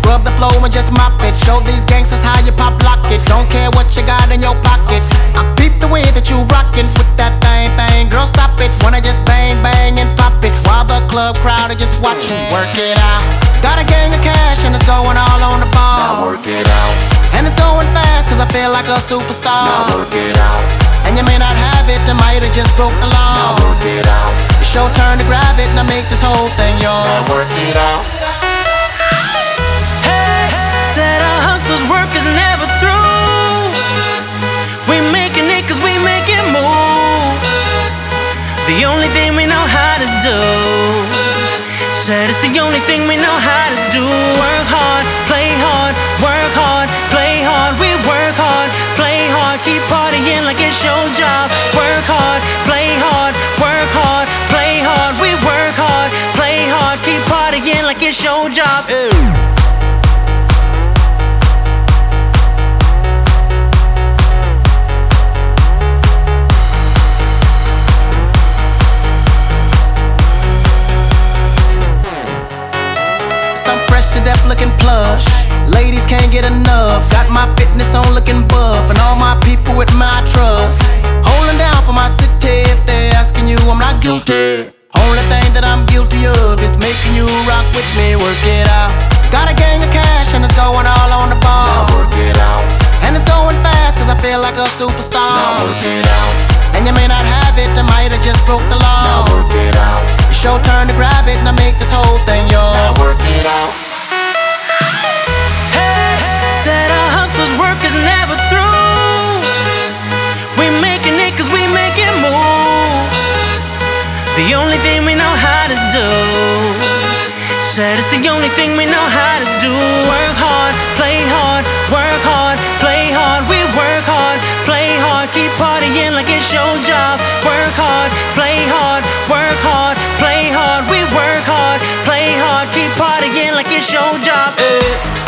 Scrub the flow and just mop it. Show these gangsters how you pop lock it. Don't care what you got in your pocket. I peep the way that you rockin' with that thing. Girl, stop it. Wanna just bang, bang and pop it while the club crowd are just watching. Work it out. Got a gang of cash and it's going all on the ball. Now work it out. And it's going fast cause I feel like a superstar. Now work it out. And you may not have it, I might have just broke the law. Now work it out. It's your turn to grab it and I make this whole thing yours. Now work it out. Hey, said our hustlers' work is never through. We making it cause we making moves. The only thing we know how to do. Said it's the only thing we know how to do. Work hard, play hard, work hard, play hard. We work hard, play hard, keep partying like it's your job. Work hard, play hard, work hard, play hard. We work hard, play hard, keep partying like it's your job. Fresh to death looking plush. Ladies can't get enough. Got my fitness on looking buff. And all my people with my trust. Holding down for my city. If they're asking you, I'm not guilty. Only thing that I'm guilty of is making you rock with me. Work it out. Got a gang of cash and it's going all on the ball. Now work it out. And it's going fast cause I feel like a superstar. Now work it out. And you may not have it, I might have just broke the law. Now work it out. It's your turn to grab it and I make this whole thing yours. Now work it out. Said our hustlers' work is never through. We making it cause we making moves. The only thing we know how to do. Said it's the only thing we know how to do. Work hard, play hard, work hard, play hard. We work hard, play hard, keep partying like it's your job. Work hard, play hard, work hard, play hard. We work hard, play hard, keep partying like it's your job.